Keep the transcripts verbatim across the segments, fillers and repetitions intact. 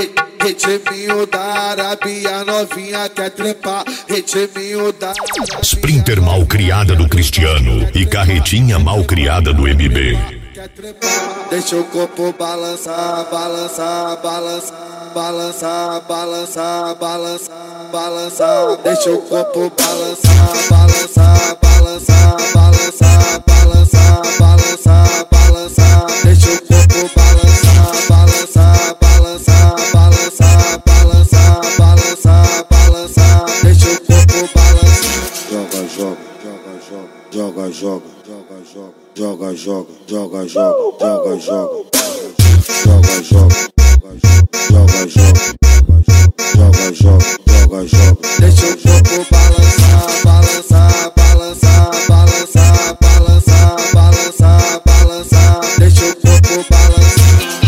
Ritminho da Arábia, novinha quer trepar. Ritminho da Arábia. Sprinter mal criada do Cristiano e carretinha mal criada do M B. Deixa o corpo balançar, balançar, balançar, balançar, balançar, balançar, balançar. Deixa o corpo balançar, balançar, balançar, balançar, balançar, balançar, balançar. Deixa o corpo balançar, balançar, balançar, balançar, balançar, balançar, balançar. Deixa o corpo balançar. Joga, joga, joga, joga, joga, joga, joga, joga, joga, joga, joga, joga, joga, joga, joga, joga, joga, joga, joga. Deixa o corpo balançar, balançar, balançar, balançar, balançar, balançar, balançar. Deixa o corpo balançar.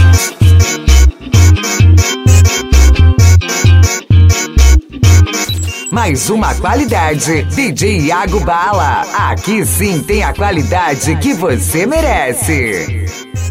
Mais uma qualidade, D J Iago Bala. Aqui sim tem a qualidade que você merece.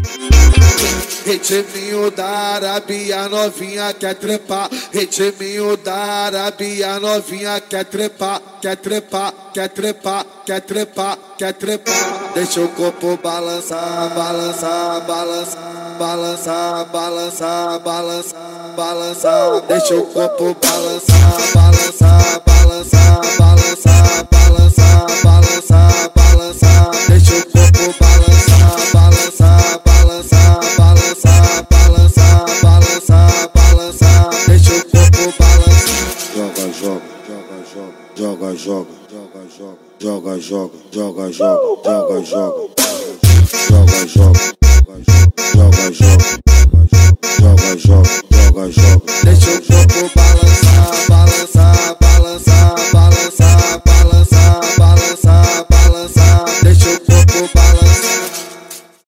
Ritminho da Arábia, novinha quer trepar. Ritminho da Arábia, novinha quer trepar. Quer trepar, quer trepar, quer trepar, quer trepar. Deixa o corpo balançar, balançar, balançar, balançar, balançar, balançar, balançar. Deixa o corpo balançar, balançar, balançar, balançar, balançar, balançar, balançar. Deixa o corpo balançar, balançar, balançar, balançar, balançar, balançar, balançar. Deixa o corpo balançar. Joga, joga, joga, joga, joga, joga, joga, joga, joga, joga, joga, joga, joga, joga, joga, joga, joga, joga, joga. Deixa o corpo balançar, balançar.